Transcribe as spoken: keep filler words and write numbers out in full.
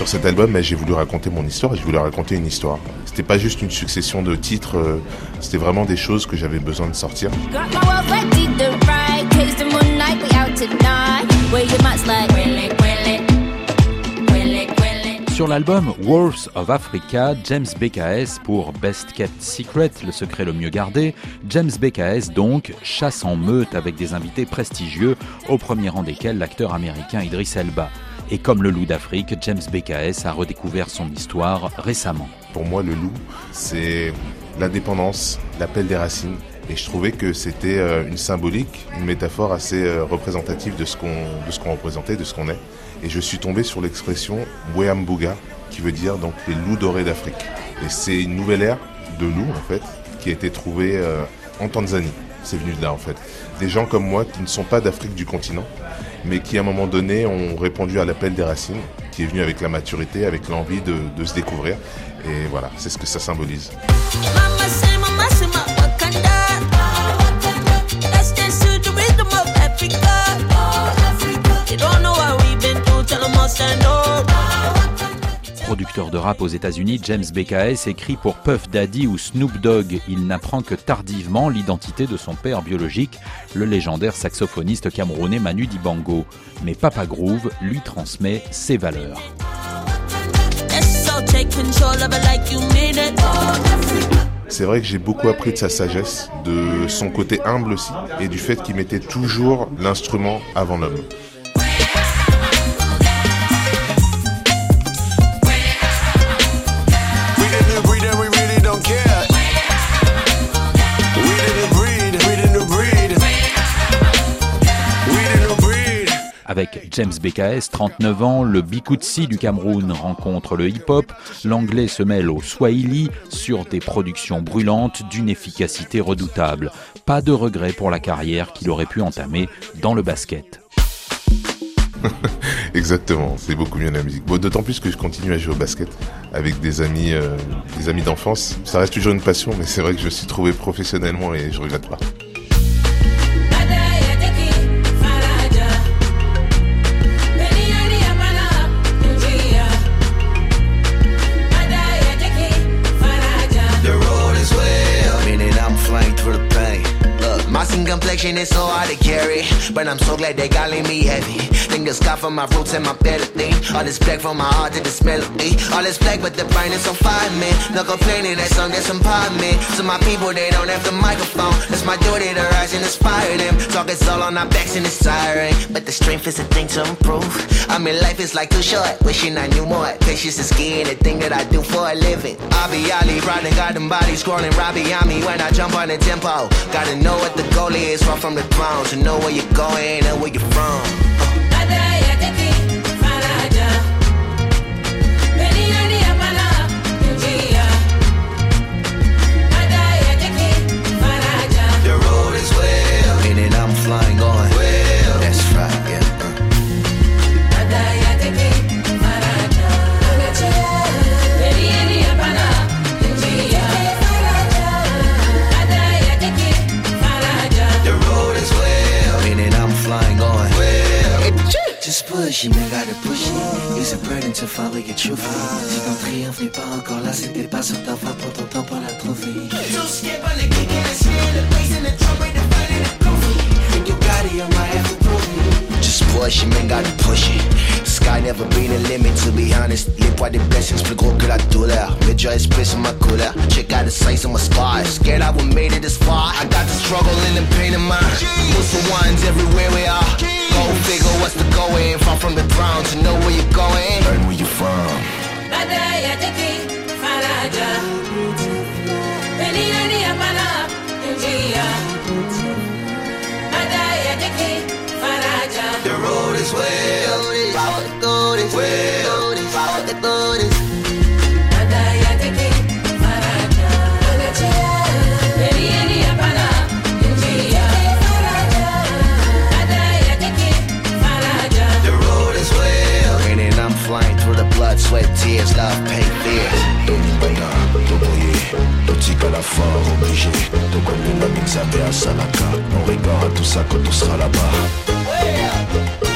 Sur cet album, j'ai voulu raconter mon histoire et j'ai voulu raconter une histoire. C'était pas juste une succession de titres, c'était vraiment des choses que j'avais besoin de sortir. Sur l'album Wolves of Africa, James B K S pour Best Kept Secret, le secret le mieux gardé, James B K S donc chasse en meute avec des invités prestigieux, au premier rang desquels l'acteur américain Idriss Elba. Et comme le loup d'Afrique, James B K S a redécouvert son histoire récemment. Pour moi, le loup, c'est l'indépendance, l'appel des racines. Et je trouvais que c'était une symbolique, une métaphore assez représentative de ce qu'on, de ce qu'on représentait, de ce qu'on est. Et je suis tombé sur l'expression Bweyambuga, qui veut dire donc les loups dorés d'Afrique. Et c'est une nouvelle ère de loups, en fait, qui a été trouvée euh, en Tanzanie. C'est venu de là, en fait. Des gens comme moi qui ne sont pas d'Afrique du continent, mais qui, à un moment donné, ont répondu à l'appel des racines, qui est venu avec la maturité, avec l'envie de, de se découvrir. Et voilà, c'est ce que ça symbolise. Producteur de rap aux États-Unis, James B K S écrit pour Puff Daddy ou Snoop Dogg. Il n'apprend que tardivement l'identité de son père biologique, le légendaire saxophoniste camerounais Manu Dibango. Mais Papa Groove lui transmet ses valeurs. C'est vrai que j'ai beaucoup appris de sa sagesse, de son côté humble aussi, et du fait qu'il mettait toujours l'instrument avant l'homme. Avec James B K S, trente-neuf ans, le Bikutsi du Cameroun rencontre le hip-hop, l'anglais se mêle au swahili sur des productions brûlantes d'une efficacité redoutable. Pas de regret pour la carrière qu'il aurait pu entamer dans le basket. Exactement, c'est beaucoup mieux la musique. Bon, d'autant plus que je continue à jouer au basket avec des amis, euh, des amis d'enfance. Ça reste toujours une passion, mais c'est vrai que je me suis trouvé professionnellement et je regrette pas. Complexion is so hard to carry, but I'm so glad they got me heavy. Think the sky from my roots and my belly. All this black from my heart to this melody. All this black, but the brain is on fire, man. No complaining, that song that's empowerment. To my people, they don't have the microphone. It's my duty to rise and inspire them. Talk it's all on our backs and it's tiring, but the strength is a thing to improve. I mean, life is like too short, wishing I knew more. Patience is key in the thing that I do for a living. I be Ali, riding, got them bodies scrolling right behind me when I jump on the tempo. Gotta know what the goal is, far from the throne, to know where you're going and where you're from. The road is well, meaning I'm flying going well. That's right, yeah. Just push it, mais gotta push it. Use a burden to fabric a trophy. Si ton triomphe n'est pas encore là, c'était pas sur ta voie pour ton temps pour la trouver. So skip on the kick and the snare, the bass and the drum, right, the fight and the groovy. Think you got it, you might have to prove it. Just push it, man, gotta push it. Sky never been a limit, to be honest. Les poids des blessings plus gros que la douleur. Le joy is plus sur ma couleur. Check out the size of my scars. Scared I would made it this far. I got the struggle and the pain in mind. What's the ones everywhere we are? Go figure what's the going. Far from the throne to know where you're going. Learn where you're from. The road is well, power the gold is well, power the gold is. Flying through the blood, sweat, tears, love, pain, fears. Tony Baina, Toboye, Totika la fort, obligé. Toko Luna, Mixabe, Salaka. On rigole à tout ça quand on sera là-bas.